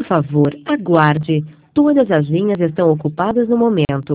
favor, aguarde. Todas as linhas estão ocupadas no momento.